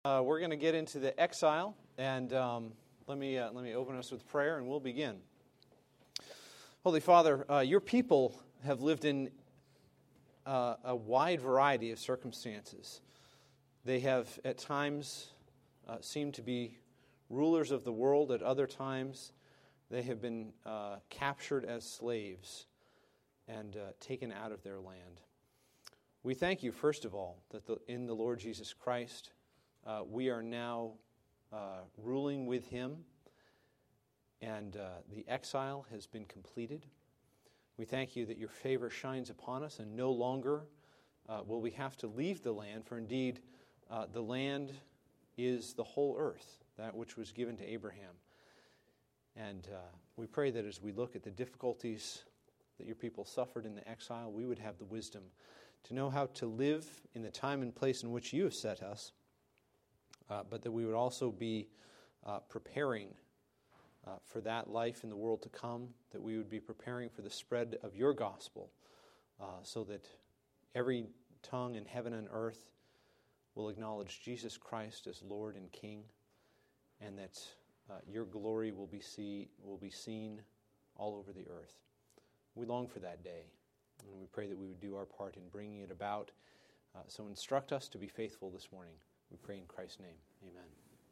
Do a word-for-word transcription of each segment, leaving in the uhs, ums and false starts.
Uh, we're going to get into the exile, and um, let me uh, let me open us with prayer, and we'll begin. Holy Father, uh, your people have lived in uh, a wide variety of circumstances. They have at times uh, seemed to be rulers of the world. At other times, they have been uh, captured as slaves and uh, taken out of their land. We thank you, first of all, that the, in the Lord Jesus Christ, Uh, we are now uh, ruling with him, and uh, the exile has been completed. We thank you that your favor shines upon us, and no longer uh, will we have to leave the land, for indeed uh, the land is the whole earth, that which was given to Abraham. And uh, we pray that as we look at the difficulties that your people suffered in the exile, we would have the wisdom to know how to live in the time and place in which you have set us, Uh, but that we would also be uh, preparing uh, for that life in the world to come, that we would be preparing for the spread of your gospel, uh, so that every tongue in heaven and earth will acknowledge Jesus Christ as Lord and King, and that uh, your glory will be see will be seen all over the earth. We long for that day, and we pray that we would do our part in bringing it about. Uh, so instruct us to be faithful this morning. We pray in Christ's name. Amen.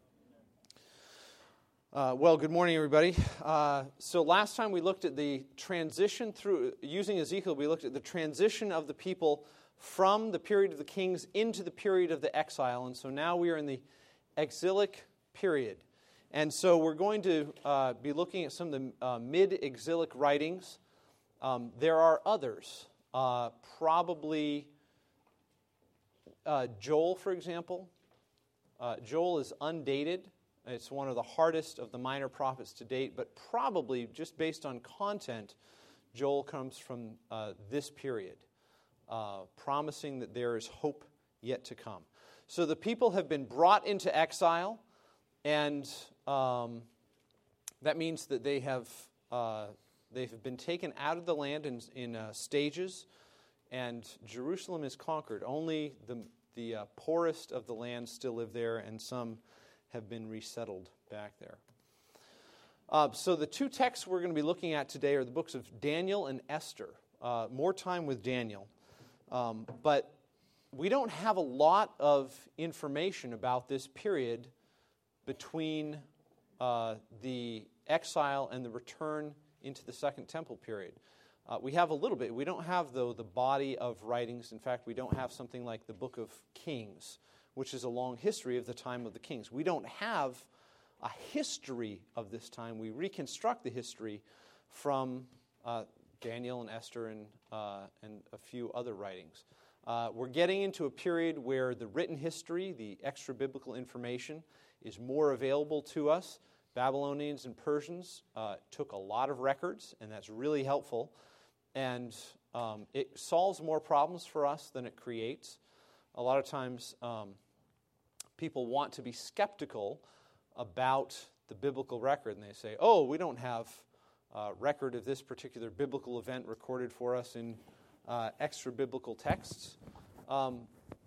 Uh, well, good morning, everybody. Uh, so last time we looked at the transition through, using Ezekiel, we looked at the transition of the people from the period of the kings into the period of the exile. And so now we are in the exilic period. And so we're going to uh, be looking at some of the uh, mid-exilic writings. Um, there are others, uh, probably uh, Joel, for example. Uh, Joel is undated. It's one of the hardest of the minor prophets to date, but probably, just based on content, Joel comes from uh, this period, uh, promising that there is hope yet to come. So the people have been brought into exile, and um, that means that they have uh, they have been taken out of the land in, in uh, stages, and Jerusalem is conquered. Only the The uh, poorest of the land still live there, and some have been resettled back there. Uh, so the two texts we're going to be looking at today are the books of Daniel and Esther. Uh, more time with Daniel. Um, but we don't have a lot of information about this period between uh, the exile and the return into the Second Temple period. Uh, we have a little bit. We don't have, though, the body of writings. In fact, we don't have something like the Book of Kings, which is a long history of the time of the kings. We don't have a history of this time. We reconstruct the history from uh, Daniel and Esther and, uh, and a few other writings. Uh, we're getting into a period where the written history, the extra-biblical information, is more available to us. Babylonians and Persians uh, took a lot of records, and that's really helpful. And um, it solves more problems for us than it creates. A lot of times um, people want to be skeptical about the biblical record. And they say, oh, we don't have a record of this particular biblical event recorded for us in uh, extra-biblical texts. Um,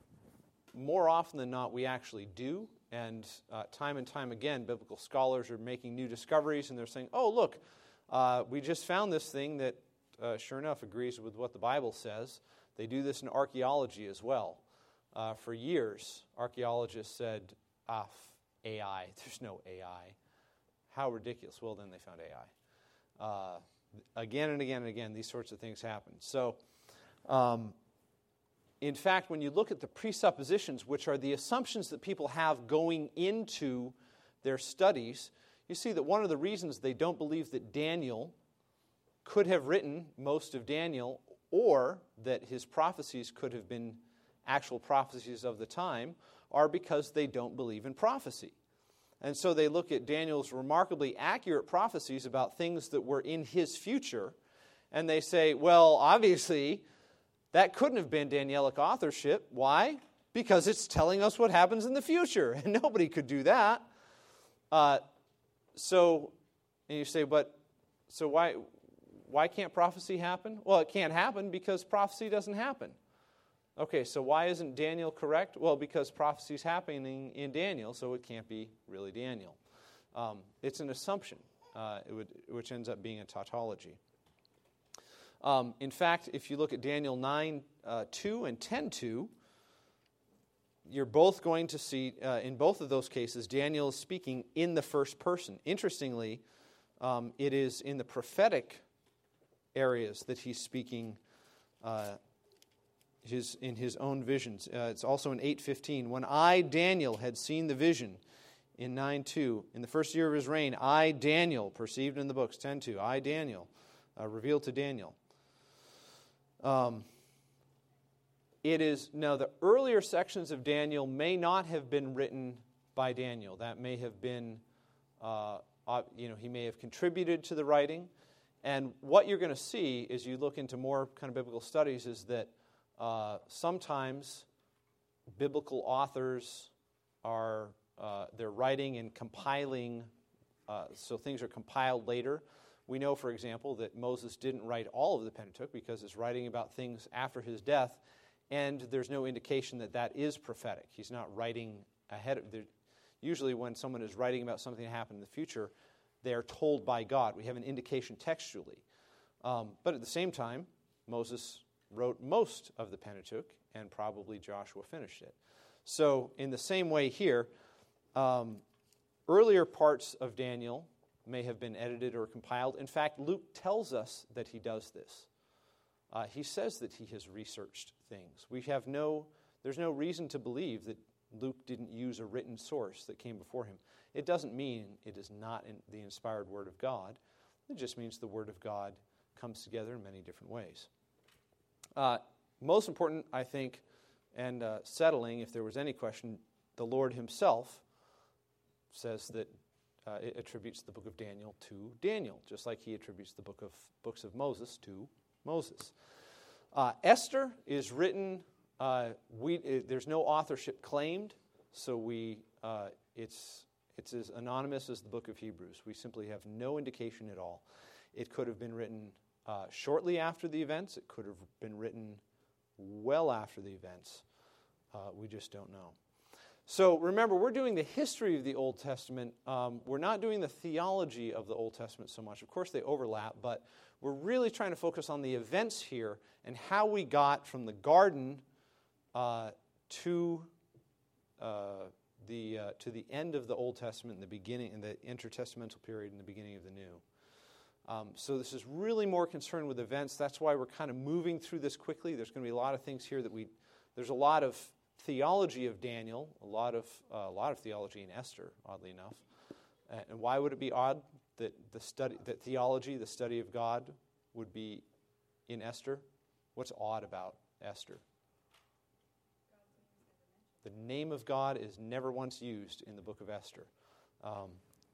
more often than not, we actually do. And uh, time and time again, biblical scholars are making new discoveries. And they're saying, oh, look, uh, we just found this thing that Uh, sure enough, agrees with what the Bible says. They do this in archaeology as well. Uh, for years, archaeologists said, ah, A I, there's no A I. How ridiculous. Well, then they found A I. Uh, again and again and again, these sorts of things happen. So, um, in fact, when you look at the presuppositions, which are the assumptions that people have going into their studies, you see that one of the reasons they don't believe that Daniel could have written most of Daniel, or that his prophecies could have been actual prophecies of the time, are because they don't believe in prophecy. And so they look at Daniel's remarkably accurate prophecies about things that were in his future, and they say, well, obviously, that couldn't have been Danielic authorship. Why? Because it's telling us what happens in the future, and nobody could do that. Uh, so, and you say, but, so why... Why can't prophecy happen? Well, it can't happen because prophecy doesn't happen. Okay, so why isn't Daniel correct? Well, because prophecy is happening in Daniel, so it can't be really Daniel. Um, it's an assumption, uh, it would, which ends up being a tautology. Um, in fact, if you look at Daniel nine two and ten two, you're both going to see, uh, in both of those cases, Daniel is speaking in the first person. Interestingly, um, it is in the prophetic areas that he's speaking uh, his in his own visions. Uh, it's also in eight fifteen. When I, Daniel, had seen the vision in nine two, in the first year of his reign, I, Daniel, perceived in the books, ten two, I, Daniel, uh, revealed to Daniel. Um, it is, now the earlier sections of Daniel may not have been written by Daniel. That may have been, uh, uh, you know, he may have contributed to the writing. And what you're going to see as you look into more kind of biblical studies is that uh, sometimes biblical authors are, uh, they're writing and compiling, uh, so things are compiled later. We know, for example, that Moses didn't write all of the Pentateuch because it's writing about things after his death, and there's no indication that that is prophetic. He's not writing ahead of... Usually when someone is writing about something that happened in the future, they are told by God. We have an indication textually. Um, but at the same time, Moses wrote most of the Pentateuch, and probably Joshua finished it. So in the same way here, um, earlier parts of Daniel may have been edited or compiled. In fact, Luke tells us that he does this. Uh, he says that he has researched things. We have no, there's no reason to believe that Luke didn't use a written source that came before him. It doesn't mean it is not in the inspired Word of God. It just means the Word of God comes together in many different ways. Uh, most important, I think, and uh, settling, if there was any question, the Lord himself says that uh, it attributes the book of Daniel to Daniel, just like he attributes the book of books of Moses to Moses. Uh, Esther is written, uh, we, it, there's no authorship claimed, so we uh, it's it's as anonymous as the book of Hebrews. We simply have no indication at all. It could have been written uh, shortly after the events. It could have been written well after the events. Uh, we just don't know. So remember, we're doing the history of the Old Testament. Um, we're not doing the theology of the Old Testament so much. Of course, they overlap, but we're really trying to focus on the events here and how we got from the garden uh, to uh, the uh, to the end of the Old Testament, in the beginning, in the intertestamental period, in the beginning of the New. Um, so this is really more concerned with events. That's why we're kind of moving through this quickly. There's going to be a lot of things here that we. There's a lot of theology of Daniel, a lot of uh, a lot of theology in Esther, oddly enough. Uh, and why would it be odd that the study, that theology, the study of God, would be in Esther? What's odd about Esther? The name of God is never once used in the book of Esther. Um,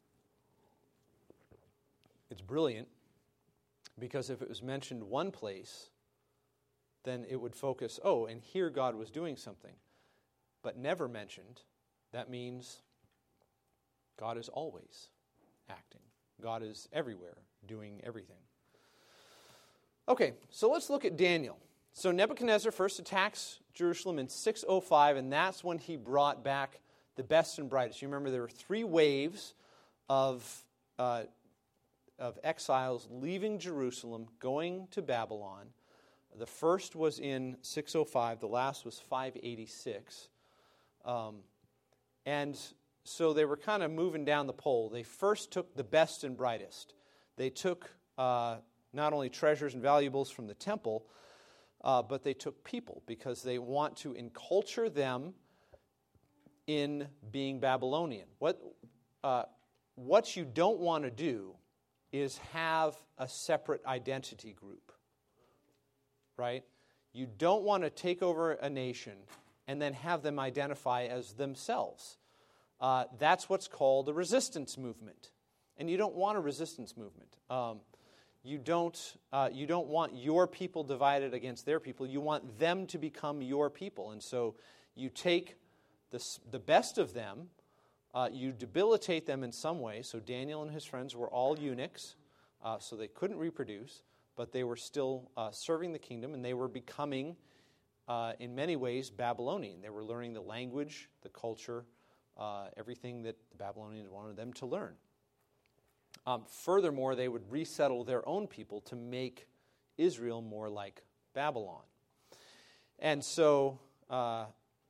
it's brilliant because if it was mentioned one place, then it would focus, oh, and here God was doing something. But never mentioned, that means God is always acting. God is everywhere, doing everything. Okay, so let's look at Daniel. So Nebuchadnezzar first attacks Jerusalem in six oh five, and that's when he brought back the best and brightest. You remember there were three waves of, uh, of exiles leaving Jerusalem, going to Babylon. The first was in six oh five, the last was five eighty-six. Um, and so they were kind of moving down the pole. They first took the best and brightest. They took uh, not only treasures and valuables from the temple, uh, but they took people because they want to enculture them in being Babylonian. What, uh, what you don't want to do is have a separate identity group, right? You don't want to take over a nation and then have them identify as themselves. Uh, that's what's called a resistance movement. And you don't want a resistance movement. Um, you don't uh, you don't want your people divided against their people. You want them to become your people. And so you take the, the best of them, uh, you debilitate them in some way. So Daniel and his friends were all eunuchs, uh, so they couldn't reproduce, but they were still uh, serving the kingdom, and they were becoming uh, in many ways, Babylonian. They were learning the language, the culture, uh, everything that the Babylonians wanted them to learn. Um, furthermore, they would resettle their own people to make Israel more like Babylon. And so uh,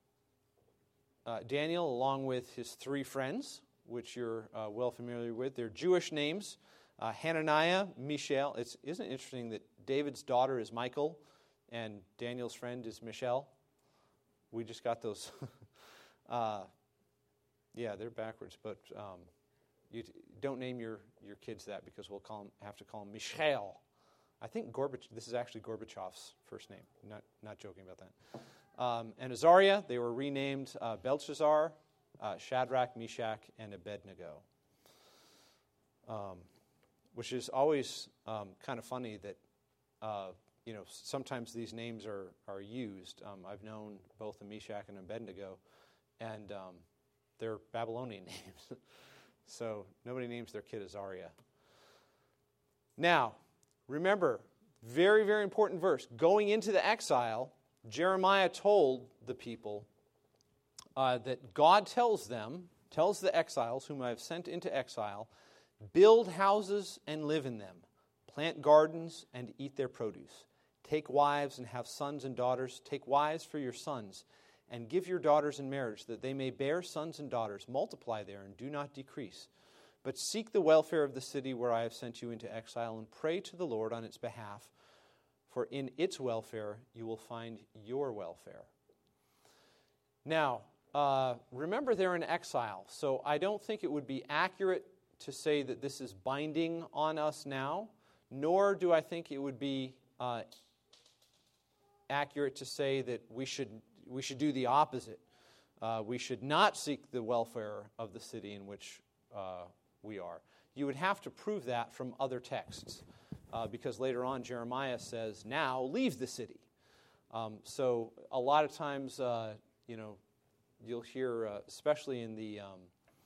uh, Daniel, along with his three friends, which you're uh, well familiar with, they're Jewish names, uh, Hananiah, Mishael. It's, isn't it interesting that David's daughter is Michael and Daniel's friend is Michelle? We just got those. uh, yeah, they're backwards, but um, you t- don't name your, your kids that because we'll call them, have to call them Mishael. I think Gorbach, this is actually Gorbachev's first name. Not not joking about that. Um, and Azariah, they were renamed uh, Belshazzar, uh, Shadrach, Meshach, and Abednego. Um, which is always um, kind of funny that uh, you know sometimes these names are are used. Um, I've known both the Meshach and Abednego, and um, they're Babylonian names. So nobody names their kid Azariah. Now, remember, very, very important verse. Going into the exile, Jeremiah told the people uh, that God tells them, tells the exiles whom I have sent into exile, build houses and live in them, plant gardens and eat their produce, take wives and have sons and daughters, take wives for your sons, and give your daughters in marriage, that they may bear sons and daughters, multiply there and do not decrease. But seek the welfare of the city where I have sent you into exile, and pray to the Lord on its behalf, for in its welfare you will find your welfare. Now, uh, remember they're in exile, so I don't think it would be accurate to say that this is binding on us now, nor do I think it would be uh, accurate to say that we should we should do the opposite. Uh, we should not seek the welfare of the city in which uh, we are. You would have to prove that from other texts, uh, because later on Jeremiah says, now leave the city. Um, so a lot of times, uh, you know, you'll hear, uh, especially in the um,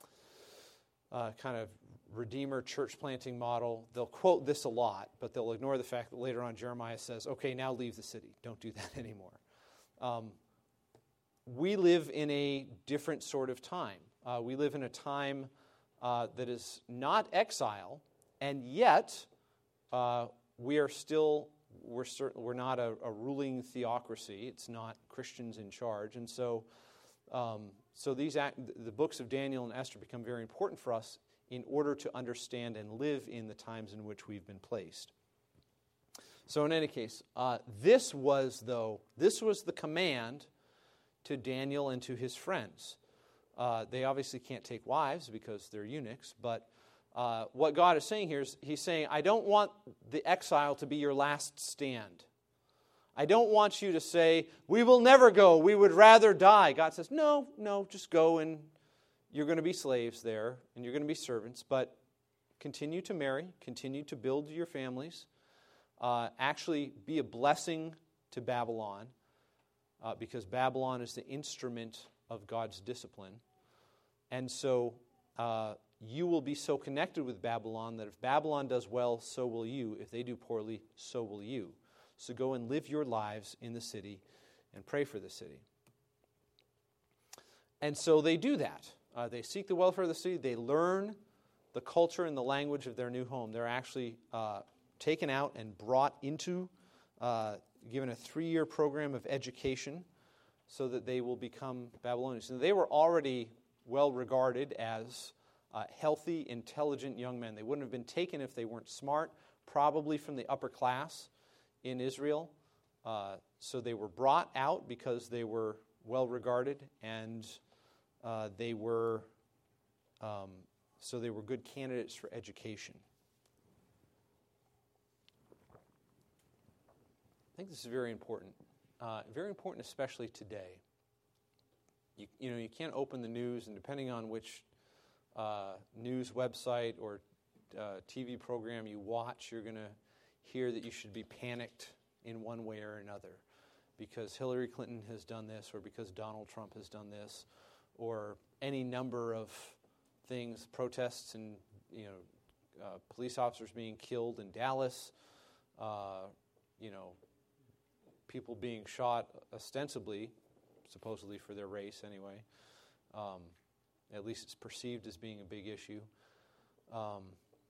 uh, kind of Redeemer church planting model, they'll quote this a lot, but they'll ignore the fact that later on Jeremiah says, okay, now leave the city. Don't do that anymore. Um, we live in a different sort of time. Uh, we live in a time uh, that is not exile, and yet uh, we are still, we're, certain, we're not a, a ruling theocracy. It's not Christians in charge. And so um, so these act, the books of Daniel and Esther become very important for us in order to understand and live in the times in which we've been placed. So in any case, uh, this was, though, this was the command to Daniel and to his friends. Uh, they obviously can't take wives because they're eunuchs, but uh, what God is saying here is he's saying, I don't want the exile to be your last stand. I don't want you to say, we will never go, we would rather die. God says, no, no, just go, and you're going to be slaves there, and you're going to be servants, but continue to marry, continue to build your families, uh, actually be a blessing to Babylon, Uh, because Babylon is the instrument of God's discipline. And so uh, you will be so connected with Babylon that if Babylon does well, so will you. If they do poorly, so will you. So go and live your lives in the city and pray for the city. And so they do that. Uh, they seek the welfare of the city. They learn the culture and the language of their new home. They're actually uh, taken out and brought into uh given a three-year program of education so that they will become Babylonians. And they were already well regarded as uh, healthy, intelligent young men. They wouldn't have been taken if they weren't smart, probably from the upper class in Israel. Uh, so they were brought out because they were well regarded, and uh, they were um, so they were good candidates for education. I think this is very important. Uh, very important, especially today. You, you know, you can't open the news, and depending on which uh, news website or uh, T V program you watch, you're going to hear that you should be panicked in one way or another because Hillary Clinton has done this, or because Donald Trump has done this, or any number of things, protests and you know, uh, police officers being killed in Dallas, uh, you know. people being shot ostensibly, supposedly for their race anyway. Um, at least it's perceived as being a big issue. Um,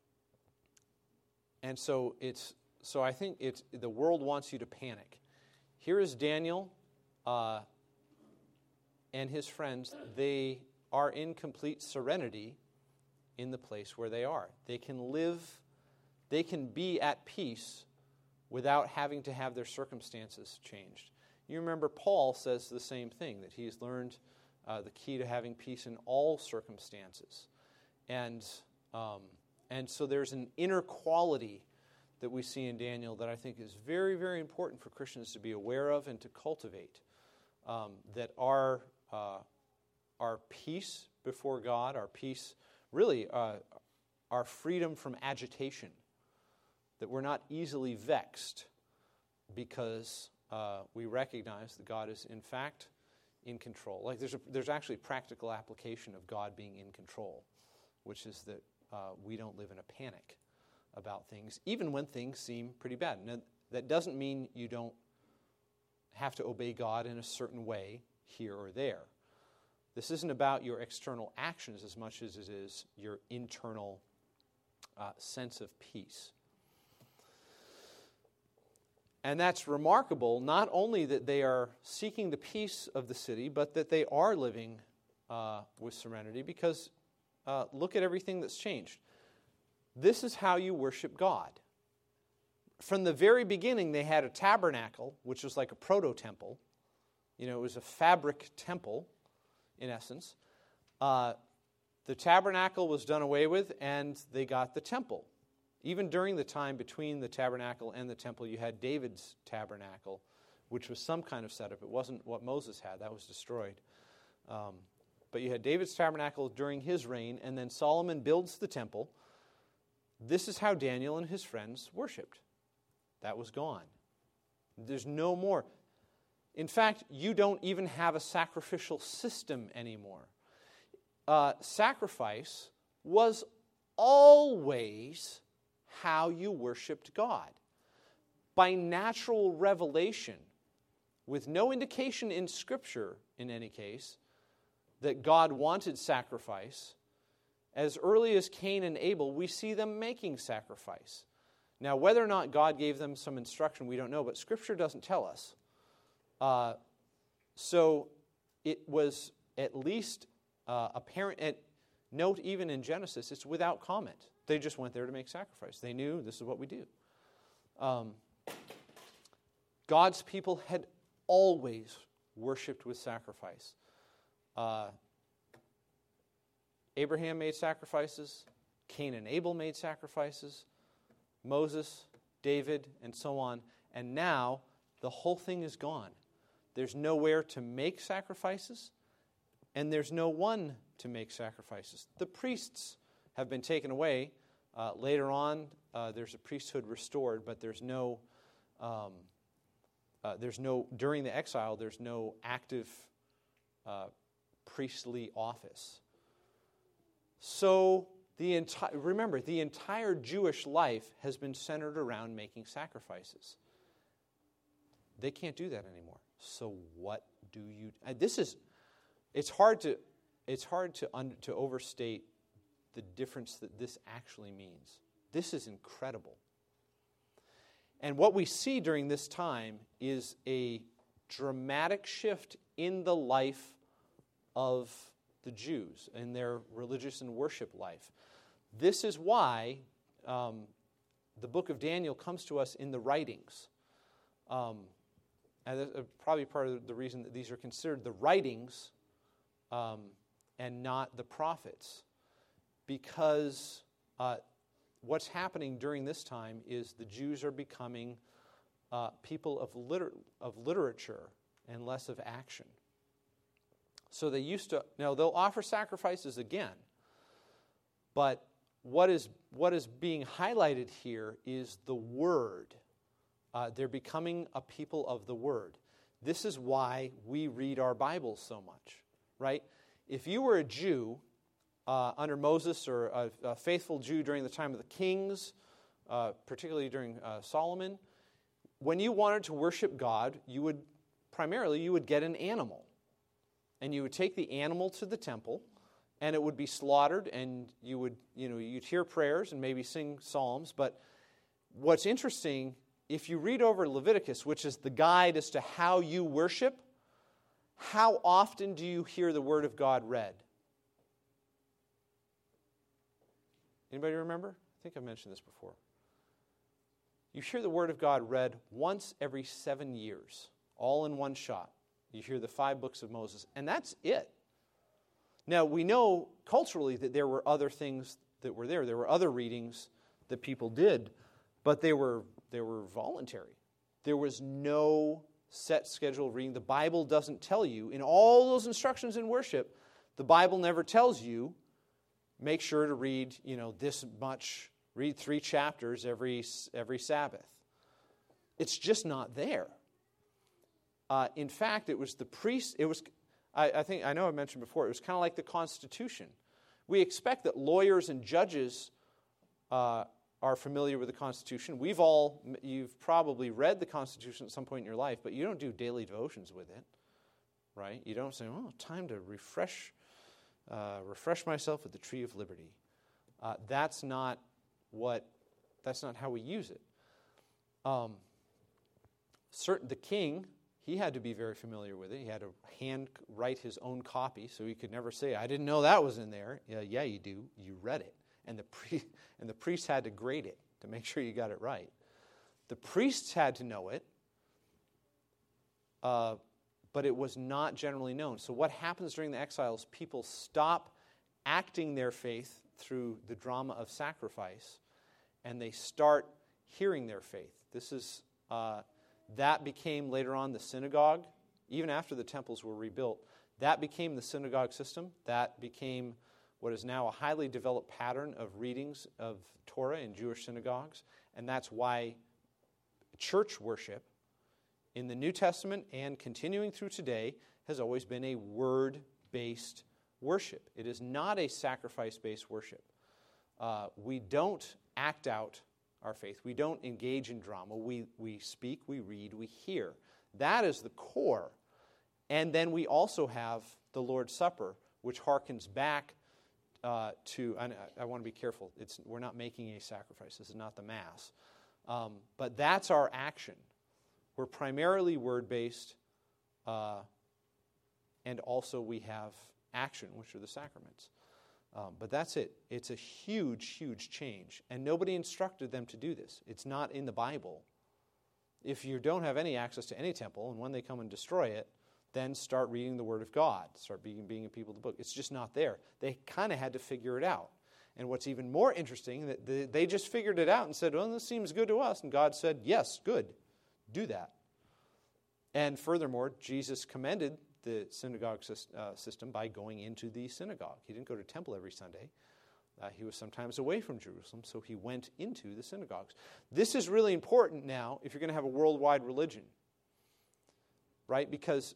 and so it's so I think it's the world wants you to panic. Here is Daniel uh, and his friends. They are in complete serenity in the place where they are. They can live, they can be at peace without having to have their circumstances changed. You remember Paul says the same thing, that he's learned uh, the key to having peace in all circumstances. And um, and so there's an inner quality that we see in Daniel that I think is very, very important for Christians to be aware of and to cultivate. Um, that our, uh, our peace before God, our peace, really uh, our freedom from agitation, that we're not easily vexed because uh, we recognize that God is in fact in control. Like there's a, there's actually practical application of God being in control, which is that uh, we don't live in a panic about things, even when things seem pretty bad. Now, that doesn't mean you don't have to obey God in a certain way here or there. This isn't about your external actions as much as it is your internal uh, sense of peace. And that's remarkable, not only that they are seeking the peace of the city, but that they are living uh, with serenity, because uh, look at everything that's changed. This is how you worship God. From the very beginning, they had a tabernacle, which was like a proto-temple. You know, it was a fabric temple, in essence. Uh, the tabernacle was done away with, and they got the temple. Even during the time between the tabernacle and the temple, you had David's tabernacle, which was some kind of setup. It wasn't what Moses had. That was destroyed. Um, but you had David's tabernacle during his reign, and then Solomon builds the temple. This is how Daniel and his friends worshipped. That was gone. There's no more. In fact, you don't even have a sacrificial system anymore. Uh, sacrifice was always how you worshipped God. By natural revelation, with no indication in Scripture, in any case, that God wanted sacrifice, as early as Cain and Abel, we see them making sacrifice. Now, whether or not God gave them some instruction, we don't know, but Scripture doesn't tell us. Uh, so it was at least uh, apparent, and note even in Genesis, it's without comment. They just went there to make sacrifice. They knew this is what we do. Um, God's people had always worshipped with sacrifice. Uh, Abraham made sacrifices. Cain and Abel made sacrifices. Moses, David, and so on. And now the whole thing is gone. There's nowhere to make sacrifices, and there's no one to make sacrifices. The priests have been taken away. Uh, later on, uh, there's a priesthood restored, but there's no, um, uh, there's no, during the exile, there's no active uh, priestly office. So, the entire, remember, the entire Jewish life has been centered around making sacrifices. They can't do that anymore. So what do you, uh, this is, it's hard to, it's hard to, un, to overstate the difference that this actually means. This is incredible. And what we see during this time is a dramatic shift in the life of the Jews, in their religious and worship life. This is why um, the book of Daniel comes to us in the writings. Um, and that's probably part of the reason that these are considered the writings um, and not the prophets. Because uh, what's happening during this time is the Jews are becoming uh, people of, liter- of literature and less of action. So they used to, now they'll offer sacrifices again, but what is what is being highlighted here is the Word. Uh, they're becoming a people of the Word. This is why we read our Bibles so much, right? If you were a Jew uh, under Moses, or a, a faithful Jew during the time of the kings, uh, particularly during uh, Solomon, when you wanted to worship God, you would primarily you would get an animal. And you would take the animal to the temple, and it would be slaughtered, and you would, you know, you'd hear prayers and maybe sing psalms. But what's interesting, if you read over Leviticus, which is the guide as to how you worship, how often do you hear the word of God read? Anybody remember? I think I mentioned this before. You hear the word of God read once every seven years, all in one shot. You hear the five books of Moses, and that's it. Now, we know culturally that there were other things that were there. There were other readings that people did, but they were they were voluntary. There was no set schedule of reading. The Bible doesn't tell you, in all those instructions in worship, the Bible never tells you, make sure to read, you know, this much, read three chapters every every Sabbath. It's just not there. Uh, in fact, it was the priest, it was, I, I think, I know I mentioned before, it was kind of like the Constitution. We expect that lawyers and judges uh, are familiar with the Constitution. We've all, you've probably read the Constitution at some point in your life, but you don't do daily devotions with it, right? You don't say, oh, time to refresh, uh, refresh myself at the tree of liberty. Uh, that's not what, that's not how we use it. Um, certain, the king, he had to be very familiar with it. He had to hand write his own copy, so he could never say, I didn't know that was in there. Yeah, yeah, you do. You read it. And the pri- and the priest had to grade it to make sure you got it right. The priests had to know it, uh, but it was not generally known. So what happens during the exile is people stop acting their faith through the drama of sacrifice, and they start hearing their faith. This is... Uh, That became later on the synagogue. Even after the temples were rebuilt, that became the synagogue system. That became what is now a highly developed pattern of readings of Torah in Jewish synagogues. And that's why church worship in the New Testament and continuing through today has always been a word-based worship. It is not a sacrifice-based worship. Uh, we don't act out our faith. We don't engage in drama. We we speak, we read, we hear. That is the core. And then we also have the Lord's Supper, which harkens back uh, to, and I, I want to be careful, it's we're not making a sacrifice. This is not the Mass. Um, but that's our action. We're primarily word-based, uh, and also we have action, which are the sacraments. Um, but that's it. It's a huge, huge change. And nobody instructed them to do this. It's not in the Bible. If you don't have any access to any temple, and when they come and destroy it, then start reading the Word of God. Start being, being a people of the book. It's just not there. They kind of had to figure it out. And what's even more interesting, that they, they just figured it out and said, well, this seems good to us. And God said, yes, good. Do that. And furthermore, Jesus commended the synagogue uh, system by going into the synagogue. He didn't go to temple every Sunday. Uh, he was sometimes away from Jerusalem, so he went into the synagogues. This is really important now if you're going to have a worldwide religion, right? Because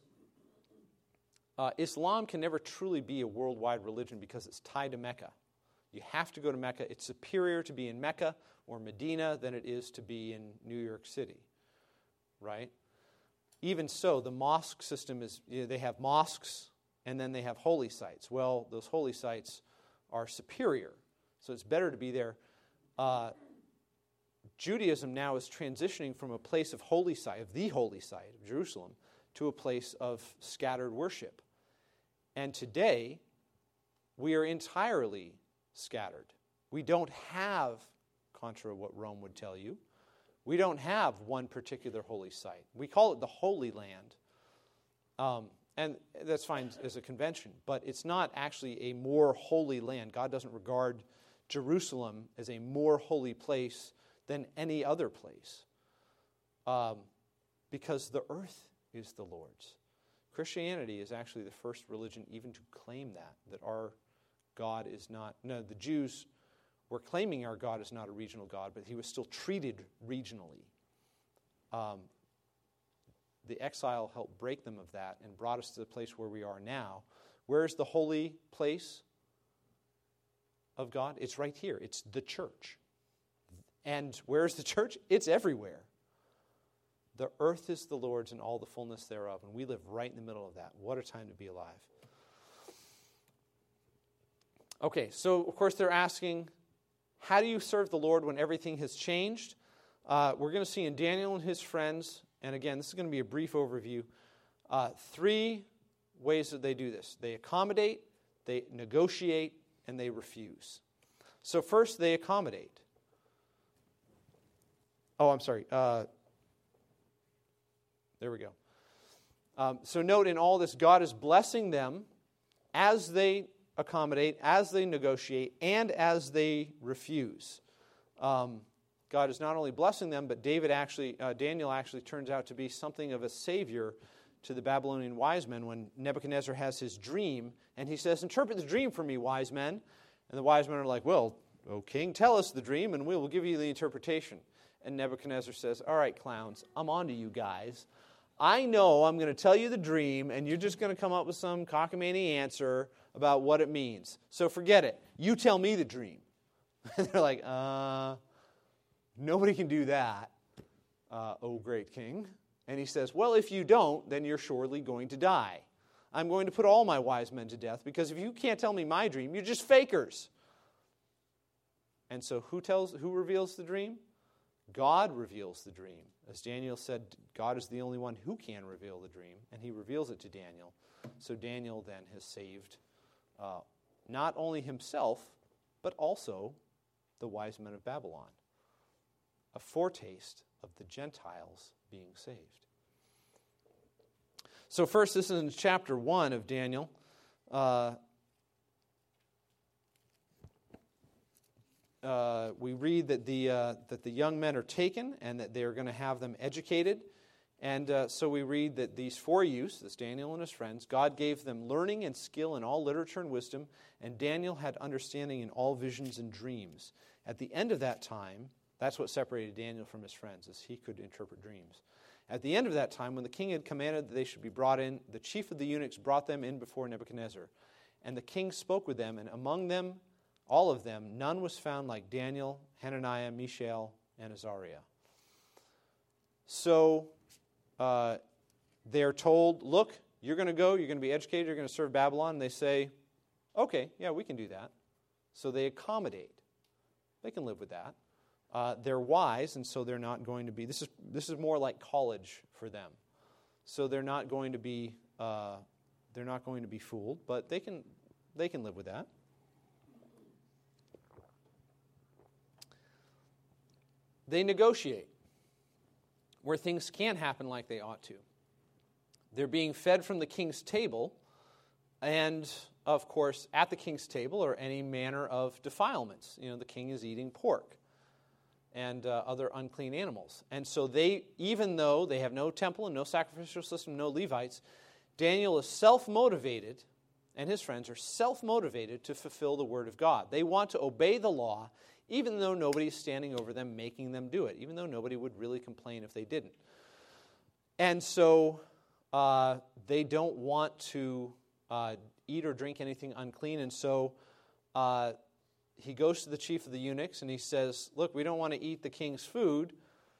uh, Islam can never truly be a worldwide religion because it's tied to Mecca. You have to go to Mecca. It's superior to be in Mecca or Medina than it is to be in New York City, right? Even so, the mosque system is, you know, they have mosques and then they have holy sites. Well, those holy sites are superior, so it's better to be there. Uh, Judaism now is transitioning from a place of holy site, of the holy site of Jerusalem, to a place of scattered worship. And today, we are entirely scattered. We don't have, contra what Rome would tell you, we don't have one particular holy site. We call it the Holy Land. Um, and that's fine as a convention, but it's not actually a more holy land. God doesn't regard Jerusalem as a more holy place than any other place, um, because the earth is the Lord's. Christianity is actually the first religion even to claim that, that our God is not, no, the Jews were claiming our God is not a regional God, but he was still treated regionally. Um, the exile helped break them of that and brought us to the place where we are now. Where's the holy place of God? It's right here. It's the church. And where's the church? It's everywhere. The earth is the Lord's and all the fullness thereof, and we live right in the middle of that. What a time to be alive. Okay, so of course they're asking, how do you serve the Lord when everything has changed? Uh, we're going to see in Daniel and his friends, and again, this is going to be a brief overview, uh, three ways that they do this. They accommodate, they negotiate, and they refuse. So first, they accommodate. Oh, I'm sorry. Uh, there we go. Um, so note in all this, God is blessing them as they accommodate, as they negotiate, and as they refuse. Um, God is not only blessing them, but David actually, uh, Daniel actually turns out to be something of a savior to the Babylonian wise men when Nebuchadnezzar has his dream, and he says, interpret the dream for me, wise men. And the wise men are like, well, O king, tell us the dream, and we will give you the interpretation. And Nebuchadnezzar says, all right, clowns, I'm on to you guys. I know I'm going to tell you the dream, and you're just going to come up with some cockamamie answer about what it means. So forget it. You tell me the dream. And they're like, uh, nobody can do that, uh, O great king. And he says, well, if you don't, then you're surely going to die. I'm going to put all my wise men to death, because if you can't tell me my dream, you're just fakers. And so who tells, who reveals the dream? God reveals the dream. As Daniel said, God is the only one who can reveal the dream, and he reveals it to Daniel. So Daniel then has saved uh, not only himself, but also the wise men of Babylon. A foretaste of the Gentiles being saved. So first, this is in chapter one of Daniel. Uh, uh, we read that the uh, that the young men are taken and that they are going to have them educated. And uh, so we read that these four youths, this Daniel and his friends, God gave them learning and skill in all literature and wisdom, and Daniel had understanding in all visions and dreams. At the end of that time, that's what separated Daniel from his friends, is he could interpret dreams. At the end of that time, when the king had commanded that they should be brought in, the chief of the eunuchs brought them in before Nebuchadnezzar. And the king spoke with them, and among them, all of them, none was found like Daniel, Hananiah, Mishael, and Azariah. So uh, they're told, look, you're going to go, you're going to be educated, you're going to serve Babylon. And they say, okay, yeah, we can do that. So they accommodate. They can live with that. Uh, they're wise, and so they're not going to be, this is this is more like college for them. So they're not going to be uh, they're not going to be fooled, but they can they can live with that. They negotiate where things can't happen like they ought to. They're being fed from the king's table, and of course, at the king's table are any manner of defilements. You know, the king is eating pork and uh, other unclean animals. And so they, even though they have no temple and no sacrificial system, no Levites, Daniel is self-motivated, and his friends are self-motivated to fulfill the word of God. They want to obey the law, even though nobody is standing over them making them do it, even though nobody would really complain if they didn't. And so uh, they don't want to uh, eat or drink anything unclean, and so uh, he goes to the chief of the eunuchs and he says, look, we don't want to eat the king's food.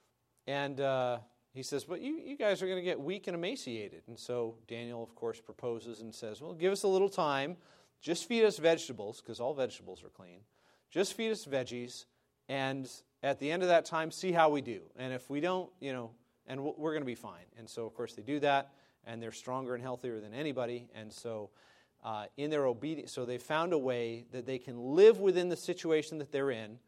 And uh, he says, but you, you guys are going to get weak and emaciated. And so Daniel, of course, proposes and says, well, give us a little time. Just feed us vegetables, because all vegetables are clean. Just feed us veggies. And at the end of that time, see how we do. And if we don't, you know, and we're going to be fine. And so, of course, they do that. And they're stronger and healthier than anybody. And so Uh, in their obedience, so they found a way that they can live within the situation that they're in.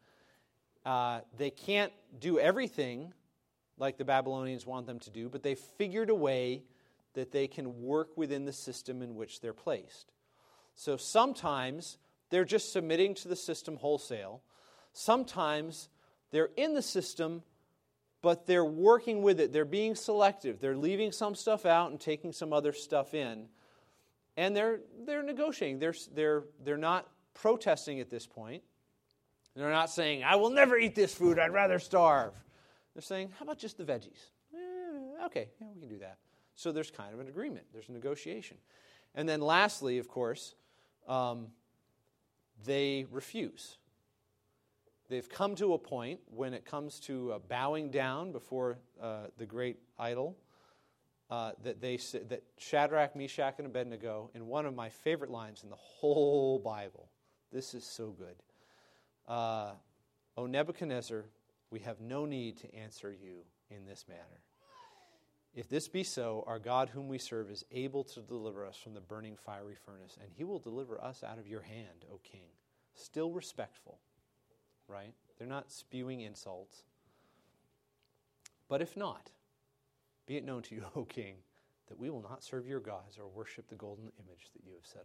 Uh, they can't do everything like the Babylonians want them to do, but they figured a way that they can work within the system in which they're placed. So sometimes they're just submitting to the system wholesale. Sometimes they're in the system, but they're working with it. They're being selective. They're leaving some stuff out and taking some other stuff in. And they're they're negotiating. They're they're they're not protesting at this point. They're not saying, "I will never eat this food. I'd rather starve." They're saying, "How about just the veggies?" Eh, okay, yeah, we can do that. So there's kind of an agreement. There's a negotiation. And then lastly, of course, um, they refuse. they've come to a point when it comes to uh, bowing down before uh, the great idol uh, that they that Shadrach, Meshach, and Abednego, in one of my favorite lines in the whole Bible. This is so good. Uh, O Nebuchadnezzar, we have no need to answer you in this matter. If this be so, our God whom we serve is able to deliver us from the burning fiery furnace, and he will deliver us out of your hand, O king. Still respectful, right? They're not spewing insults. But if not, be it known to you, O king, that we will not serve your gods or worship the golden image that you have set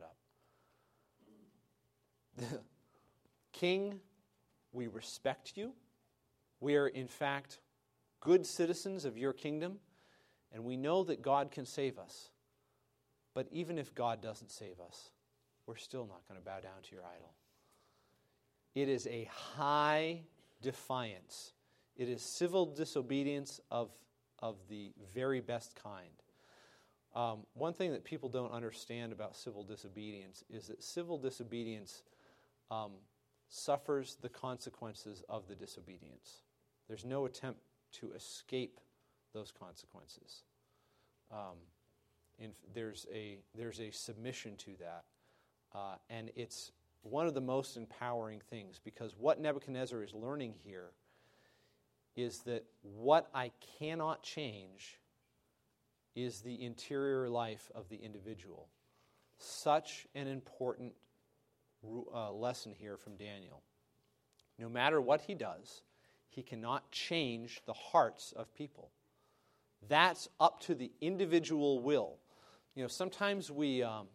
up. King, we respect you. We are, in fact, good citizens of your kingdom, and we know that God can save us. But even if God doesn't save us, we're still not going to bow down to your idol. It is a high defiance. It is civil disobedience of, of the very best kind. Um, one thing that people don't understand about civil disobedience is that civil disobedience um, suffers the consequences of the disobedience. There's no attempt to escape those consequences. Um, and there's a there's a submission to that, uh, and it's one of the most empowering things, because what Nebuchadnezzar is learning here is that what I cannot change is the interior life of the individual. Such an important uh, lesson here from Daniel. No matter what he does, he cannot change the hearts of people. That's up to the individual will. You know, sometimes we, um,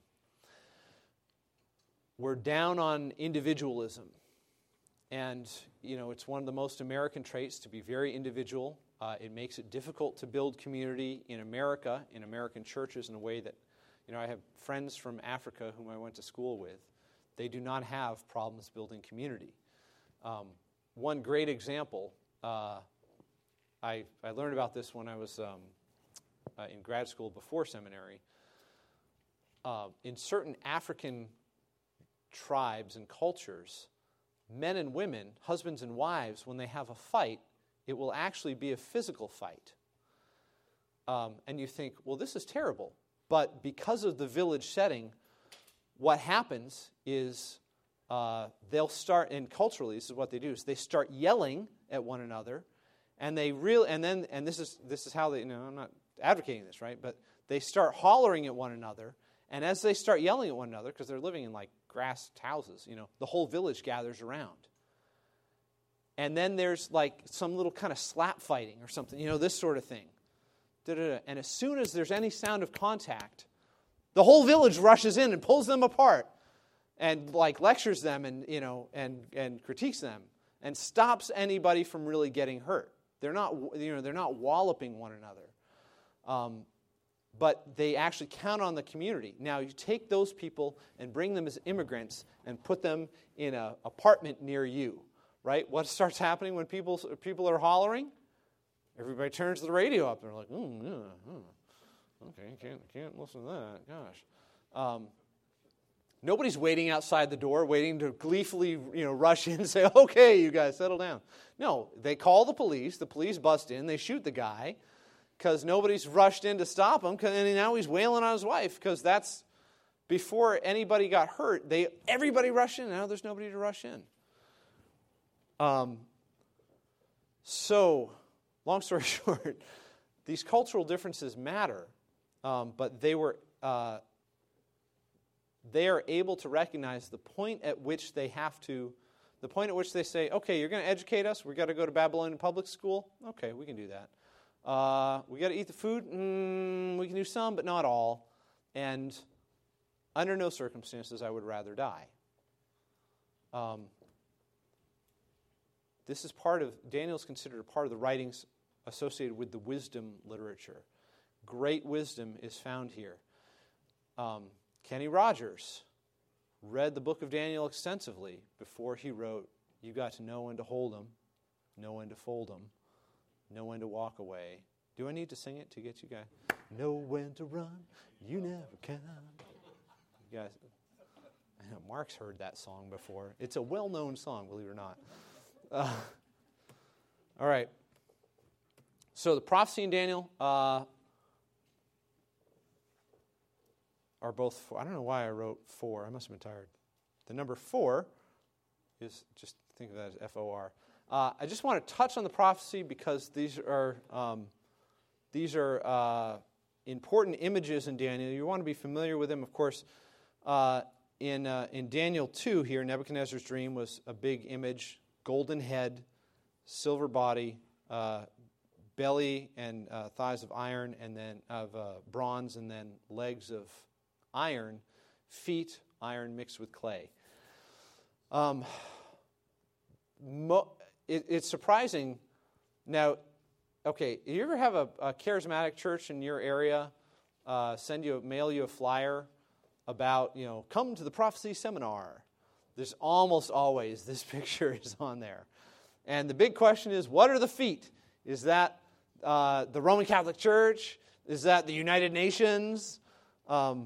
we're down on individualism. And, you know, it's one of the most American traits to be very individual. Uh, it makes it difficult to build community in America, in American churches, in a way that, you know, I have friends from Africa whom I went to school with. They do not have problems building community. Um, one great example, uh, I, I learned about this when I was um, uh, in grad school before seminary. Uh, in certain African tribes and cultures, men and women, husbands and wives, when they have a fight, it will actually be a physical fight. Um, and you think, well, this is terrible. But because of the village setting, what happens is uh, they'll start, and culturally this is what they do, is they start yelling at one another, and they really, and then, and this is this is how they, you know, I'm not advocating this, right? But they start hollering at one another, and as they start yelling at one another, because they're living in like grassed houses, you know, the whole village gathers around. And then there's like some little kind of slap fighting or something, you know, this sort of thing. Da-da-da. And as soon as there's any sound of contact, the whole village rushes in and pulls them apart and like lectures them and, you know, and, and critiques them and stops anybody from really getting hurt. They're not, you know, they're not walloping one another. Um, but they actually count on the community. Now, you take those people and bring them as immigrants and put them in an apartment near you, right? What starts happening when people people are hollering? Everybody turns the radio up. They're like, mm, yeah, mm. okay, can't can't listen to that. Gosh. Um, nobody's waiting outside the door, waiting to gleefully, you know, rush in and say, okay, you guys, settle down. No, they call the police. The police bust in. They shoot the guy, because nobody's rushed in to stop him, and now he's wailing on his wife, because that's, before anybody got hurt, they everybody rushed in. Now there's nobody to rush in. Um. So, long story short, these cultural differences matter, um, but they were uh, they are able to recognize the point at which they have to, the point at which they say, okay, you're going to educate us, we've got to go to Babylonian public school? Okay, we can do that. Uh, we got to eat the food? Mm, we can do some, but not all. And under no circumstances I would rather die. Um, this is part of, Daniel's considered a part of the writings associated with the wisdom literature. Great wisdom is found here. Um, Kenny Rogers read the book of Daniel extensively before he wrote, you got to know when to hold them, know when to fold them, know when to walk away. Do I need to sing it to get you guys? Know when to run, you never can. You guys, I know Mark's heard that song before. It's a well-known song, believe it or not. Uh, all right. So the prophecy in Daniel uh, are both four. I don't know why I wrote four. I must have been tired. The number four is, just think of that as F O R. Uh, I just want to touch on the prophecy because these are um, these are uh, important images in Daniel. You want to be familiar with them, of course. Uh, in uh, in Daniel two here, Nebuchadnezzar's dream was a big image: golden head, silver body, uh, belly and uh, thighs of iron, and then of uh, bronze, and then legs of iron, feet iron mixed with clay. Um, mo- it, it's surprising. Now, okay, you ever have a, a charismatic church in your area uh, send you, mail you a flyer about, you know, come to the prophecy seminar? There's almost always this picture is on there. And the big question is, what are the feet? Is that uh, the Roman Catholic Church? Is that the United Nations? Um,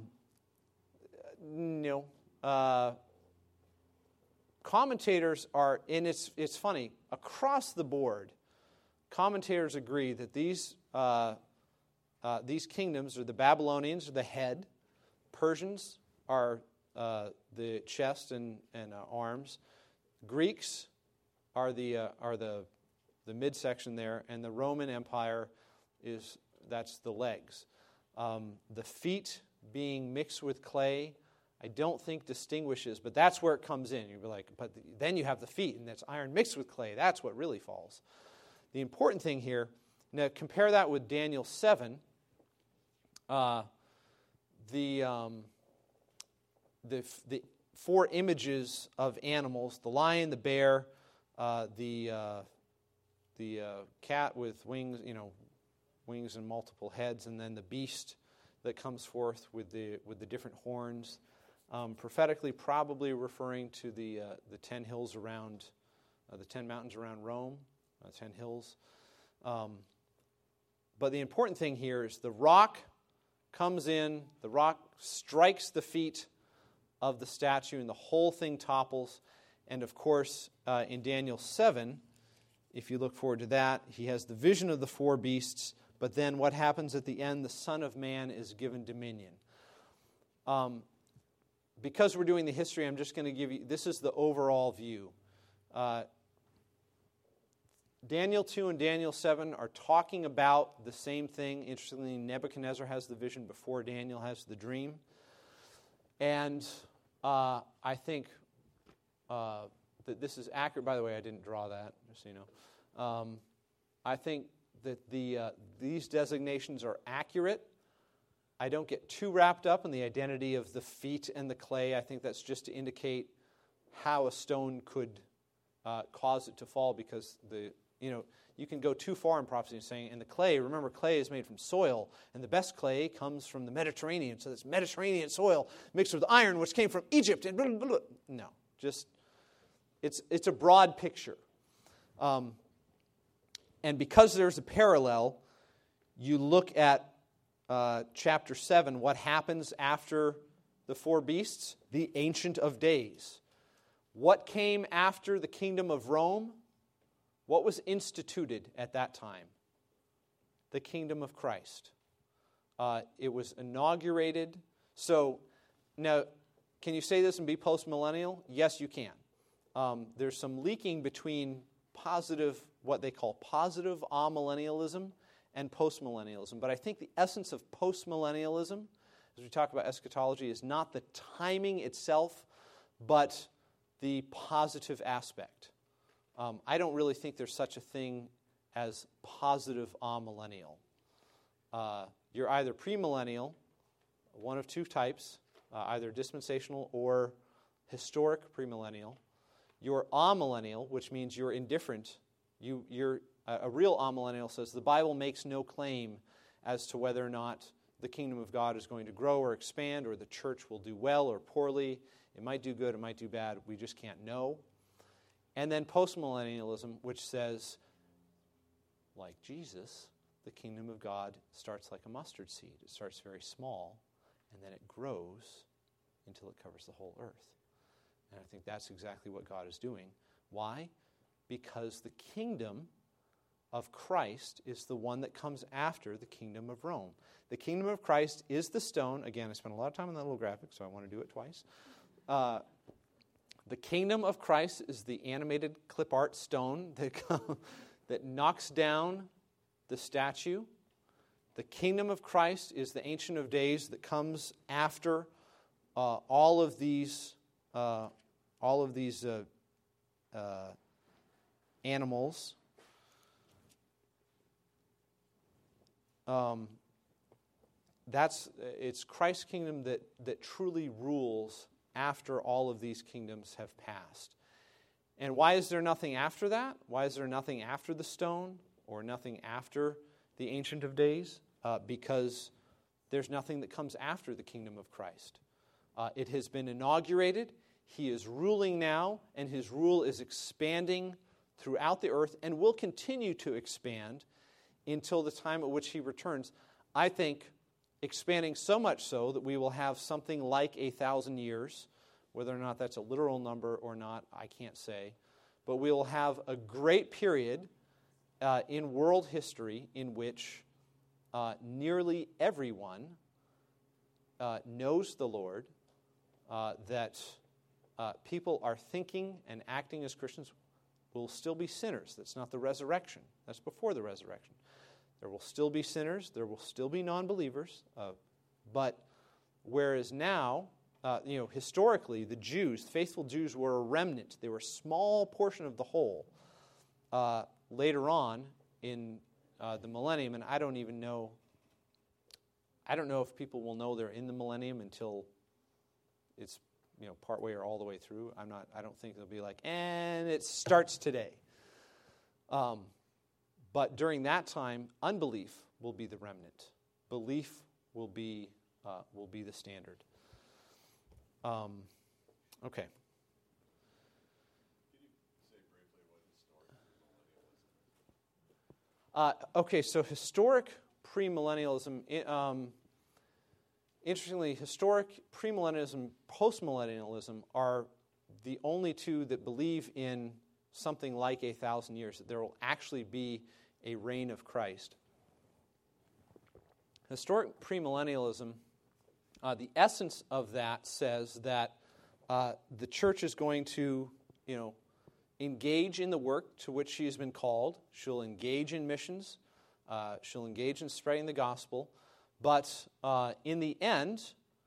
no. Uh, commentators are, and it's, it's funny, across the board, commentators agree that these, uh, uh, these kingdoms, or the Babylonians, are the head, Persians are uh, the chest and, and uh, arms, Greeks are the uh, are the the midsection there, and the Roman Empire is that's the legs. Um, the feet being mixed with clay, I don't think distinguishes, but that's where it comes in. You'd be like, but then you have the feet, and that's iron mixed with clay. That's what really falls. The important thing here, now compare that with Daniel seven. Uh, the um, the the four images of animals: the lion, the bear, uh, the uh, the uh, cat with wings, you know, wings and multiple heads, and then the beast that comes forth with the with the different horns. Um, prophetically, probably referring to the uh, the ten hills around, uh, the ten mountains around Rome, uh, ten hills. Um, but the important thing here is the rock comes in, the rock strikes the feet of the statue, and the whole thing topples. And of course, uh, in Daniel seven, if you look forward to that, he has the vision of the four beasts. But then what happens at the end? The Son of Man is given dominion. Um, because we're doing the history, I'm just going to give you, this is the overall view. Uh, Daniel two and Daniel seven are talking about the same thing. Interestingly, Nebuchadnezzar has the vision before Daniel has the dream. And uh, I think uh, that this is accurate. By the way, I didn't draw that, just so you know. Um, I think that the uh, these designations are accurate. I don't get too wrapped up in the identity of the feet and the clay. I think that's just to indicate how a stone could uh, cause it to fall, because the you know you can go too far in prophecy saying, and the clay, remember, clay is made from soil, and the best clay comes from the Mediterranean, so it's Mediterranean soil mixed with iron, which came from Egypt. And blah, blah, blah. No, just it's it's a broad picture. Um, and because there's a parallel, you look at uh, chapter seven, what happens after the four beasts? The Ancient of Days. What came after the kingdom of Rome? What was instituted at that time? The kingdom of Christ. Uh, it was inaugurated. So, now, can you say this and be post-millennial? Yes, you can. Um, there's some leaking between positive, what they call positive amillennialism and postmillennialism. But I think the essence of postmillennialism, as we talk about eschatology, is not the timing itself, but the positive aspect. Um, I don't really think there's such a thing as positive amillennial. Uh, you're either premillennial, one of two types, uh, either dispensational or historic premillennial. You're amillennial, which means you're indifferent. You, you're a, a real amillennial says the Bible makes no claim as to whether or not the kingdom of God is going to grow or expand, or the church will do well or poorly. It might do good, it might do bad. We just can't know. And then postmillennialism, which says, like Jesus, the kingdom of God starts like a mustard seed. It starts very small, and then it grows until it covers the whole earth. And I think that's exactly what God is doing. Why? Because the kingdom of Christ is the one that comes after the kingdom of Rome. The kingdom of Christ is the stone. Again, I spent a lot of time on that little graphic, so I want to do it twice. Uh, the kingdom of Christ is the animated clip art stone that, that knocks down the statue. The kingdom of Christ is the Ancient of Days that comes after uh, all of these, uh, all of these uh, uh, animals. Um, that's it's Christ's kingdom that that truly rules after all of these kingdoms have passed. And why is there nothing after that? Why is there nothing after the stone or nothing after the Ancient of Days? Uh, because there's nothing that comes after the kingdom of Christ. Uh, it has been inaugurated. He is ruling now, and his rule is expanding throughout the earth and will continue to expand until the time at which he returns. I think expanding so much so that we will have something like a thousand years. Whether or not that's a literal number or not, I can't say. But we will have a great period uh, in world history in which uh, nearly everyone uh, knows the Lord, uh, that uh, people are thinking and acting as Christians. Will still be sinners. That's not the resurrection. That's before the resurrection. There will still be sinners. There will still be non-believers. Uh, but whereas now, uh, you know, historically, the Jews, faithful Jews, were a remnant. They were a small portion of the whole. Uh, later on in uh, the millennium, and I don't even know, I don't know if people will know they're in the millennium until it's you know, partway or all the way through. I'm not, I don't think they'll be like, and it starts today. Um, but during that time, unbelief will be the remnant. Belief will be uh, will be the standard. Um, okay. Can you say briefly what historic premillennialism is? Uh, okay, so historic premillennialism. Um, Interestingly, historic premillennialism, postmillennialism are the only two that believe in something like a thousand years, that there will actually be a reign of Christ. Historic premillennialism, uh, the essence of that says that uh, the church is going to, you know, engage in the work to which she has been called. She'll engage in missions. Uh, she'll engage in spreading the gospel. But uh, in the end,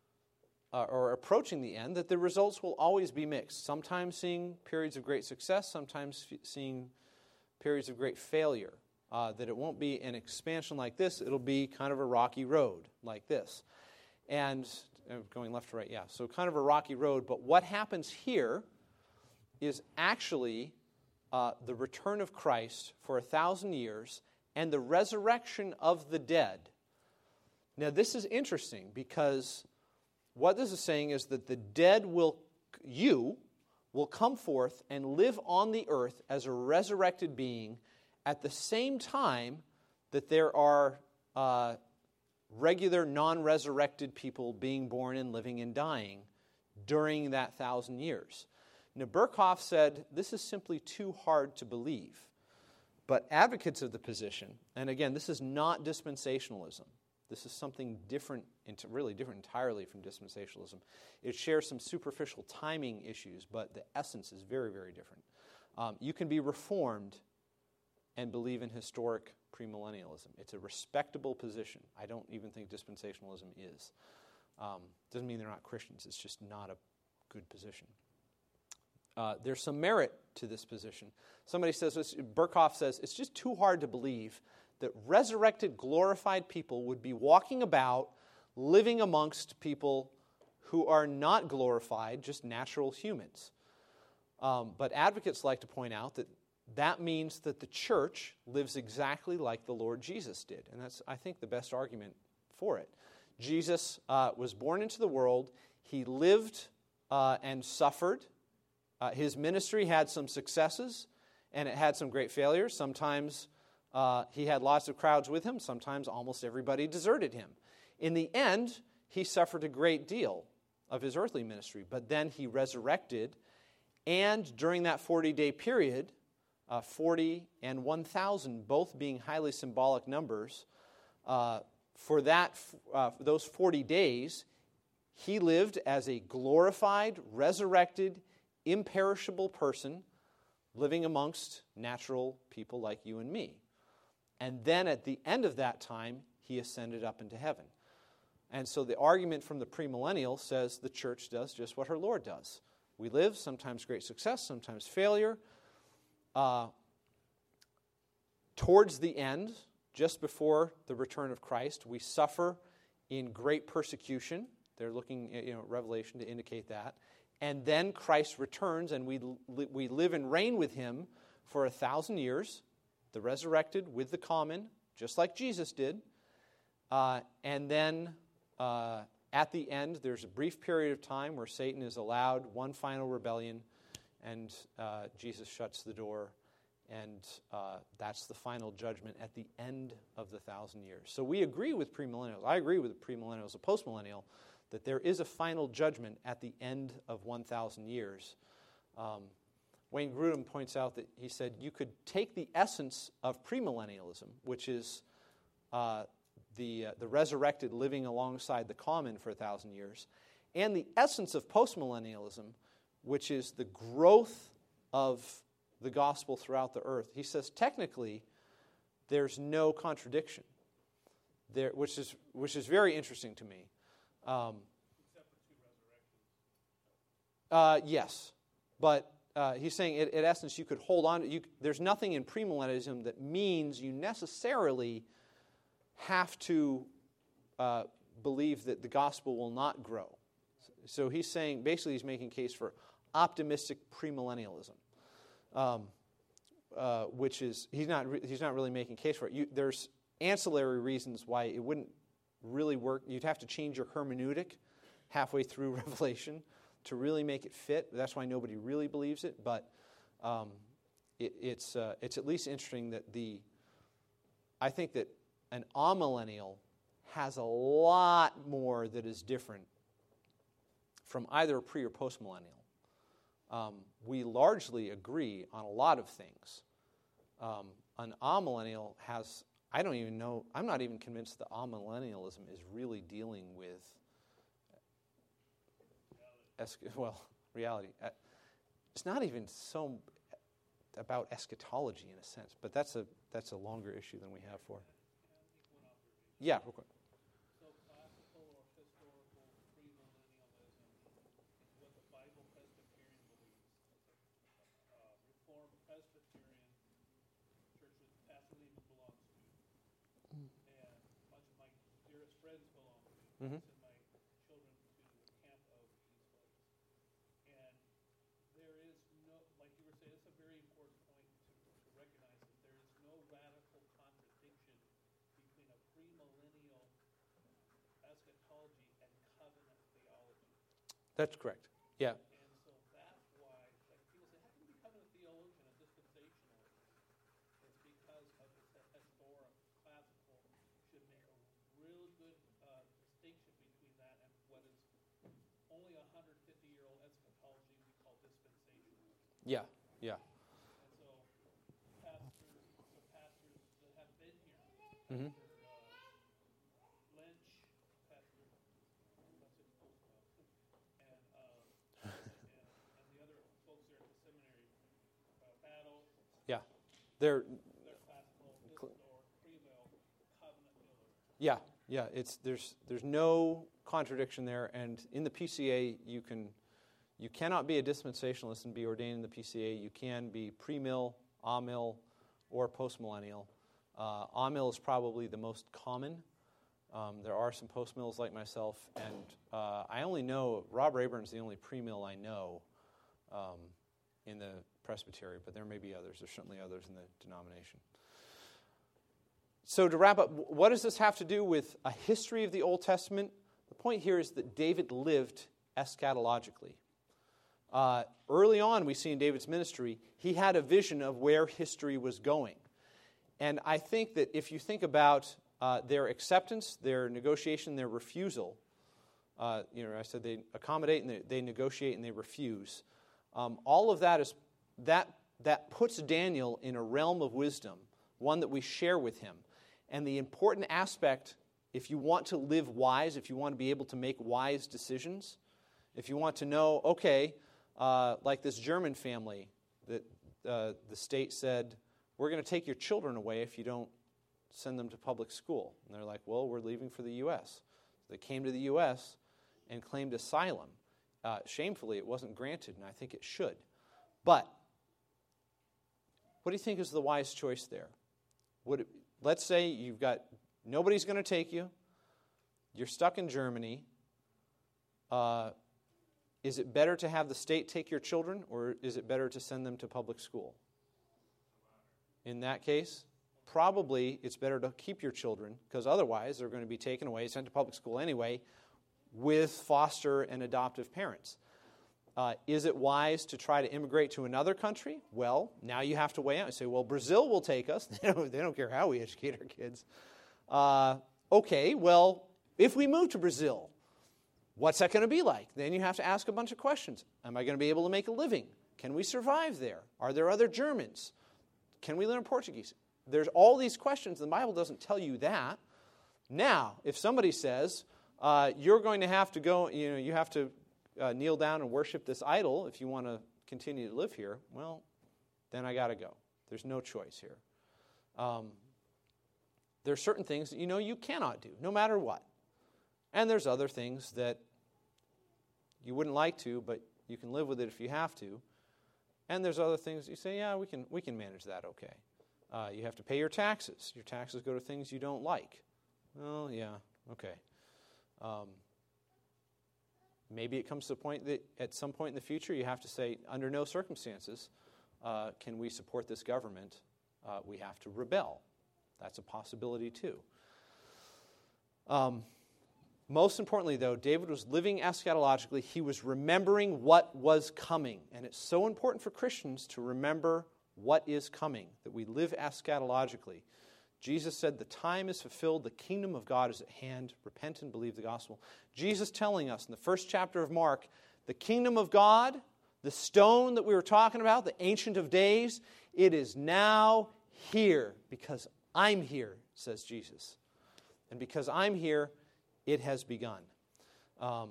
uh, or approaching the end, that the results will always be mixed. Sometimes seeing periods of great success, sometimes f- seeing periods of great failure. Uh, that it won't be an expansion like this, it'll be kind of a rocky road like this. And uh, going left to right, yeah, so kind of a rocky road. But what happens here is actually uh, the return of Christ for a thousand years and the resurrection of the dead. Now, this is interesting because what this is saying is that the dead will, you, will come forth and live on the earth as a resurrected being at the same time that there are uh, regular, non-resurrected people being born and living and dying during that thousand years. Now, Berkhoff said this is simply too hard to believe. But advocates of the position, and again, this is not dispensationalism. This is something different, really different entirely from dispensationalism. It shares some superficial timing issues, but the essence is very, very different. Um, you can be reformed and believe in historic premillennialism. It's a respectable position. I don't even think dispensationalism is. Um, doesn't mean they're not Christians. It's just not a good position. Uh, there's some merit to this position. Somebody says, Berkhoff says, it's just too hard to believe that resurrected, glorified people would be walking about, living amongst people who are not glorified, just natural humans. Um, but advocates like to point out that that means that the church lives exactly like the Lord Jesus did. And that's, I think, the best argument for it. Jesus uh, was born into the world. He lived uh, and suffered. Uh, his ministry had some successes, and it had some great failures. Sometimes uh, he had lots of crowds with him. Sometimes almost everybody deserted him. In the end, he suffered a great deal of his earthly ministry, but then he resurrected, and during that forty-day period, uh, forty and one thousand, both being highly symbolic numbers. Uh, for that, uh, for those forty days, he lived as a glorified, resurrected, imperishable person living amongst natural people like you and me. And then at the end of that time, he ascended up into heaven. And so the argument from the premillennial says the church does just what her Lord does. We live, sometimes great success, sometimes failure. Uh, towards the end, just before the return of Christ, we suffer in great persecution. They're looking at, you know, Revelation to indicate that. And then Christ returns, and we li- we live and reign with him for a thousand years, the resurrected with the common, just like Jesus did. Uh, and then uh, at the end, there's a brief period of time where Satan is allowed one final rebellion, and uh, Jesus shuts the door, and uh, that's the final judgment at the end of the thousand years. So we agree with premillennials. I agree with the premillennials, the postmillennial, that there is a final judgment at the end of one thousand years. Um, Wayne Grudem points out that he said you could take the essence of premillennialism, which is uh, the, uh, the resurrected living alongside the common for a thousand years, and the essence of postmillennialism, which is the growth of the gospel throughout the earth. He says technically there's no contradiction there, which is which is very interesting to me. Um, Except for two resurrections. uh, yes, but uh, he's saying, in, in essence, you could hold on. You, there's nothing in premillennialism that means you necessarily have to uh, believe that the gospel will not grow. So he's saying, basically, he's making a case for optimistic premillennialism, um, uh, which is he's not re- he's not really making a case for it. You, there's ancillary reasons why it wouldn't really work. You'd have to change your hermeneutic halfway through Revelation to really make it fit. That's why nobody really believes it. But um, it, it's uh, it's at least interesting that the I think that an amillennial has a lot more that is different from either pre or postmillennial. Um, we largely agree on a lot of things. Um, an amillennial has I don't even know, I'm not even convinced that amillennialism is really dealing with, es- well, reality. It's not even so about eschatology in a sense, but that's a that's a longer issue than we have for. Yeah, real quick. So classical or historical premillennialism is what the Bible Presbyterian believes. Uh, Reformed Presbyterian churches Pastor Lehman belongs to, and much of my dearest friends belong to. Mm-hmm. Send my children to the camp of these folks. And there is no, like you were saying, it's a very important point to, to recognize that there is no radical contradiction between a premillennial eschatology and covenant theology. That's correct. Yeah. And so that's why, like people say, how can you be covenant theologian and dispensationalist? It's because of the historic, classical, should make a real good uh, distinction between that and what is only a one hundred fifty year old eschatology we call dispensationalism. Yeah, yeah. And so pastors, so pastors that have been here, Mm-hmm. Pastor uh, Lynch, Pastor, that's it, and, uh, and, and the other folks there at the seminary, uh, Battle, Yeah. They're, they're classical, Isidore, Creville, covenant builders. yeah, yeah. It's there's there's no contradiction there, and in the P C A you can you cannot be a dispensationalist and be ordained in the P C A. You can be pre-mill, amill, or postmillennial. Uh, amill is probably the most common. Um, there are some post-mills like myself, and uh, I only know, Rob Rayburn's the only pre-mill I know um, in the presbytery, but there may be others. There's certainly others in the denomination. So to wrap up, what does this have to do with a history of the Old Testament? The point here is that David lived eschatologically. Uh, early on, we see in David's ministry, he had a vision of where history was going. And I think that if you think about uh, their acceptance, their negotiation, their refusal, uh, you know, I said they accommodate and they, they negotiate and they refuse. Um, all of that is that that puts Daniel in a realm of wisdom, one that we share with him. And the important aspect, if you want to live wise, if you want to be able to make wise decisions, if you want to know, okay, uh, like this German family that uh, the state said, we're going to take your children away if you don't send them to public school. And they're like, well, we're leaving for the U S So they came to the U S and claimed asylum. Uh, shamefully, it wasn't granted, and I think it should. But what do you think is the wise choice there? Would it, let's say you've got, nobody's going to take you, you're stuck in Germany. Uh, is it better to have the state take your children, or is it better to send them to public school? In that case, probably it's better to keep your children, because otherwise they're going to be taken away, sent to public school anyway, with foster and adoptive parents. Uh, is it wise to try to immigrate to another country? Well, now you have to weigh out and say, well, Brazil will take us. They don't, they don't care how we educate our kids. Uh, okay, well, if we move to Brazil, what's that going to be like? Then you have to ask a bunch of questions. Am I going to be able to make a living? Can we survive there? Are there other Germans? Can we learn Portuguese? There's all these questions. The Bible doesn't tell you that. Now, if somebody says, uh, you're going to have to go, you know, you have to uh, kneel down and worship this idol if you want to continue to live here, well, then I got to go. There's no choice here. Um, there are certain things that you know you cannot do, no matter what. And there's other things that you wouldn't like to, but you can live with it if you have to. And there's other things you say, yeah, we can we can manage that okay. Uh, you have to pay your taxes. Your taxes go to things you don't like. Well, yeah, okay. Um, maybe it comes to the point that at some point in the future you have to say, under no circumstances uh, can we support this government. Uh, we have to rebel. That's a possibility too. Um, most importantly, though, David was living eschatologically. He was remembering what was coming. And it's so important for Christians to remember what is coming, that we live eschatologically. Jesus said, the time is fulfilled, the kingdom of God is at hand, repent and believe the gospel. Jesus telling us in the first chapter of Mark, the kingdom of God, the stone that we were talking about, the Ancient of Days, it is now here because I'm here, says Jesus. And because I'm here, it has begun. Um,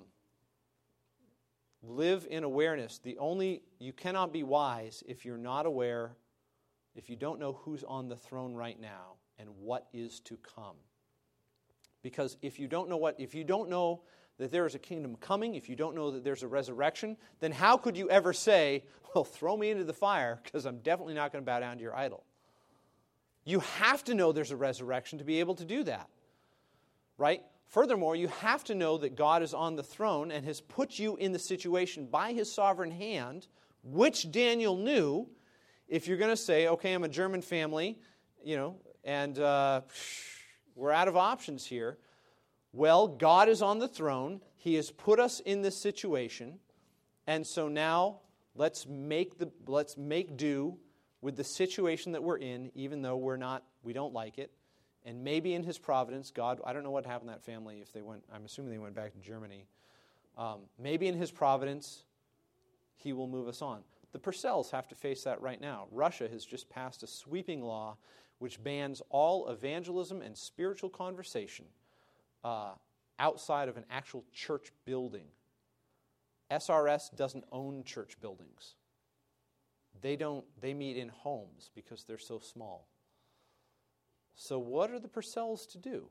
live in awareness. The only, you cannot be wise if you're not aware, if you don't know who's on the throne right now and what is to come. Because if you don't know what, if you don't know that there is a kingdom coming, if you don't know that there's a resurrection, then how could you ever say, well, throw me into the fire because I'm definitely not going to bow down to your idol? You have to know there's a resurrection to be able to do that, right? Furthermore, you have to know that God is on the throne and has put you in the situation by His sovereign hand, which Daniel knew. If you're going to say, okay, I'm a German family, you know, and uh, we're out of options here. Well, God is on the throne. He has put us in this situation, and so now let's make the let's make do with the situation that we're in, even though we're not, we don't like it. And maybe in His providence, God, I don't know what happened to that family if they went, I'm assuming they went back to Germany. Um, maybe in His providence, He will move us on. The Purcells have to face that right now. Russia has just passed a sweeping law which bans all evangelism and spiritual conversation uh, outside of an actual church building. S R S doesn't own church buildings. They don't. They meet in homes because they're so small. So what are the Purcells to do?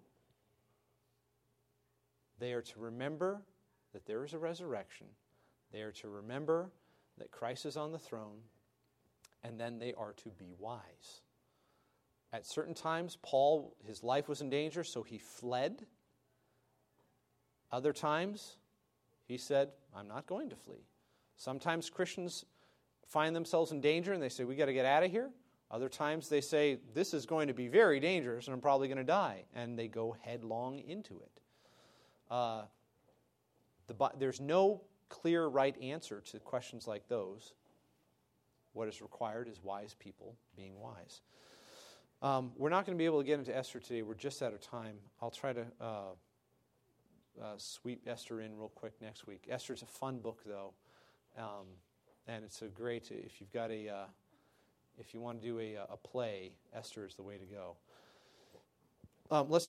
They are to remember that there is a resurrection. They are to remember that Christ is on the throne. And then they are to be wise. At certain times, Paul, his life was in danger, so he fled. Other times, he said, I'm not going to flee. Sometimes Christians find themselves in danger and they say, we got to get out of here. Other times they say, this is going to be very dangerous and I'm probably going to die. And they go headlong into it. Uh, the, there's no clear right answer to questions like those. What is required is wise people being wise. Um, we're not going to be able to get into Esther today. We're just out of time. I'll try to uh, uh, sweep Esther in real quick next week. Esther's a fun book, though. Um, and it's a great, if you've got a... Uh, If you want to do a, a play, Esther is the way to go. Um, let's